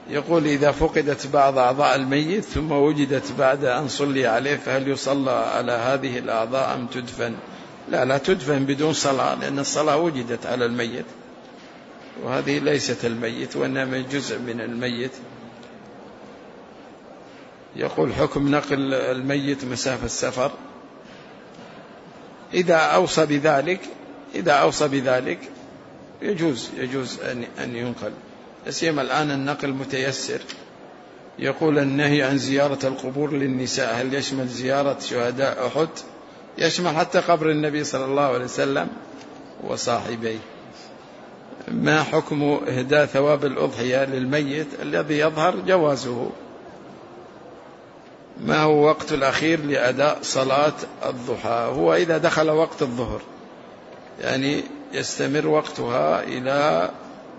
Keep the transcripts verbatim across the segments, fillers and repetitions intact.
يقول إذا فقدت بعض أعضاء الميت ثم وجدت بعد أن صلي عليه فهل يصلى على هذه الأعضاء أم تدفن؟ لا لا تدفن بدون صلاة، لأن الصلاة وجدت على الميت، وهذه ليست الميت وإنما جزء من الميت. يقول حكم نقل الميت مسافة السفر، إذا أوصى بذلك إذا أوصى بذلك يجوز يجوز أن ينقل، سيما الآن النقل متيسر. يقول النهي عن زيارة القبور للنساء هل يشمل زيارة شهداء أحد؟ يشمل حتى قبر النبي صلى الله عليه وسلم وصاحبيه. ما حكم إهداء ثواب الأضحية للميت؟ الذي يظهر جوازه. ما هو وقت الأخير لأداء صلاة الضحى؟ هو إذا دخل وقت الظهر، يعني يستمر وقتها إلى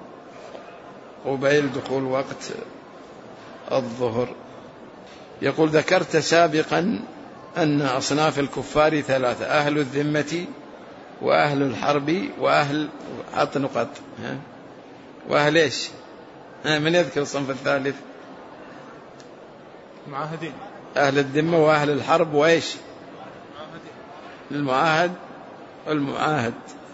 قبيل دخول وقت الظهر. يقول ذكرت سابقا أن أصناف الكفار ثلاثة: أهل الذمة وأهل الحرب وأهل حط نقط وأهل إيش؟ من يذكر الصنف الثالث؟ معاهدين. أهل الذمة وأهل الحرب وإيش؟ المعاهد والمعاهد.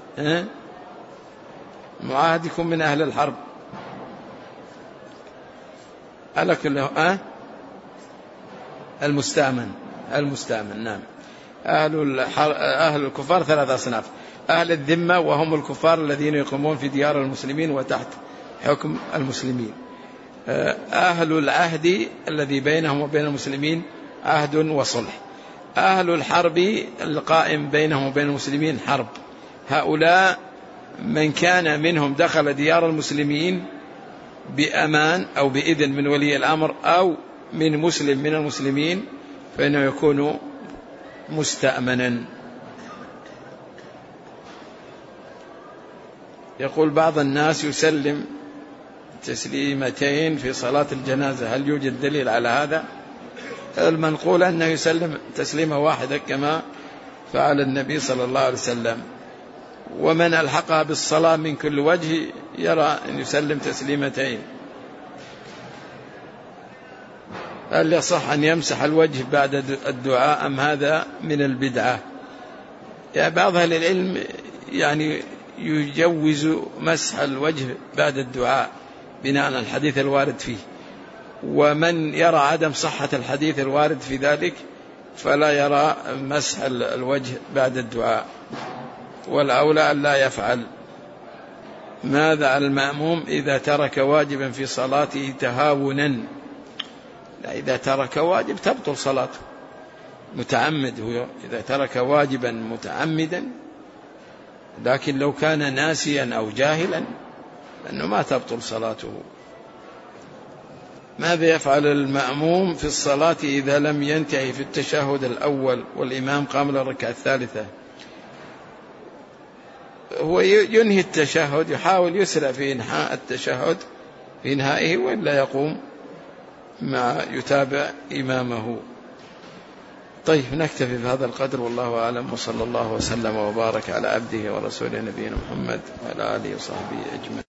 المعاهد يكون من أهل الحرب على كله. أه؟ المستأمن المستأمن نعم. أهل, أهل الكفار ثلاث أصناف: أهل الذمة وهم الكفار الذين يقومون في ديار المسلمين وتحت حكم المسلمين. أهل العهد الذي بينهم وبين المسلمين عهد وصلح. أهل الحرب القائم بينهم وبين المسلمين حرب. هؤلاء من كان منهم دخل ديار المسلمين بأمان أو بإذن من ولي الأمر أو من مسلم من المسلمين فإنه يكون مستأمنا. يقول بعض الناس يسلم تسليمتين في صلاة الجنازة، هل يوجد دليل على هذا؟ المنقول أنه يسلم تسليمة واحدة كما فعل النبي صلى الله عليه وسلم، ومن ألحقها بالصلاة من كل وجه يرى أن يسلم تسليمتين. هل يصح أن يمسح الوجه بعد الدعاء أم هذا من البدعة؟ يعني بعض أهل العلم يعني يجوز مسح الوجه بعد الدعاء بناء على الحديث الوارد فيه، ومن يرى عدم صحة الحديث الوارد في ذلك فلا يرى مسح الوجه بعد الدعاء، والأولى أن لا يفعل. ماذا على المأموم إذا ترك واجبا في صلاته تهاونا؟ لا، إذا ترك واجب تبطل صلاته متعمد، هو إذا ترك واجبا متعمدا، لكن لو كان ناسيا أو جاهلا فإنه ما تبطل صلاته. ماذا يفعل المأموم في الصلاة إذا لم ينتهي في التشهد الأول والإمام قام للركعة الثالثة؟ هو ينهي التشهد، يحاول يسرع في إنهاء التشهد في إنهائه، وإلا يقوم مع يتابع إمامه. طيب نكتفي بهذا القدر، والله أعلم، وصلى الله وسلم وبارك على عبده ورسوله نبينا محمد وعلى آله وصحبه أجمعين.